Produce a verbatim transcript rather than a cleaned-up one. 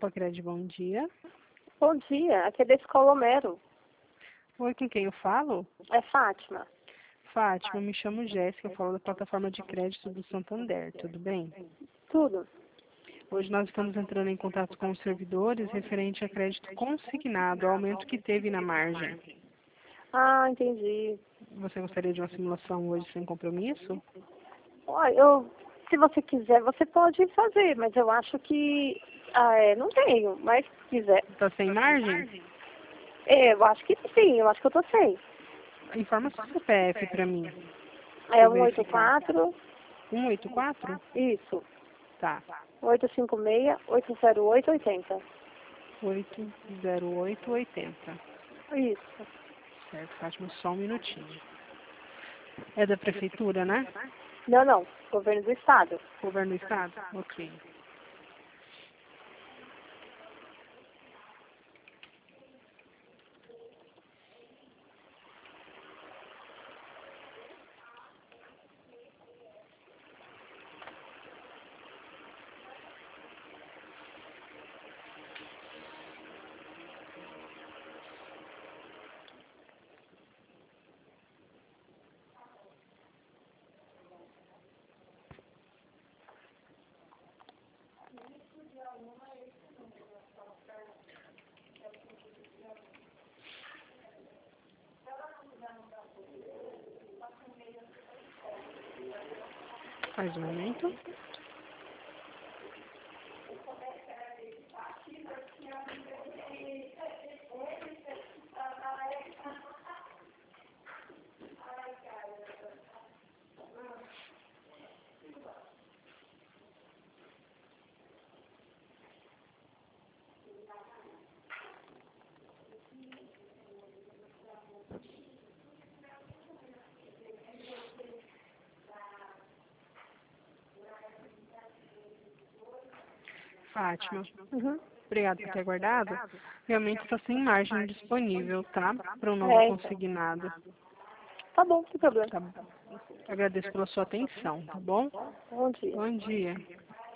Pacred, bom dia. Bom dia, aqui é da Escola Homero. Oi, com quem eu falo? É Fátima. Fátima, me chamo Jéssica, eu falo da plataforma de crédito do Santander, tudo bem? Tudo. Hoje nós estamos entrando em contato com os servidores referente a crédito consignado, ao aumento que teve na margem. Ah, entendi. Você gostaria de uma simulação hoje sem compromisso? Olha, eu, se você quiser, você pode fazer, mas eu acho que ah, é, não tenho, mas se quiser. Está sem margem? É, eu acho que sim, eu acho que eu tô sem. Informa seu C P F para mim. É Vou um oito verificar. quatro, um oito quatro? isso, Tá. oito cinco seis, oito zero oito, oitenta. oito zero oito oito zero. Isso. Certo, Fátima, só um minutinho. É da prefeitura, né? Não, não, governo do estado. Governo do estado? Ok. Mais um momento. Fátima, Uhum. obrigada por ter aguardado. Realmente está sem margem disponível, tá? Para um novo É, então. consignado. Tá bom, sem problema. Tá? Agradeço pela sua atenção, tá bom? Bom dia. Bom dia.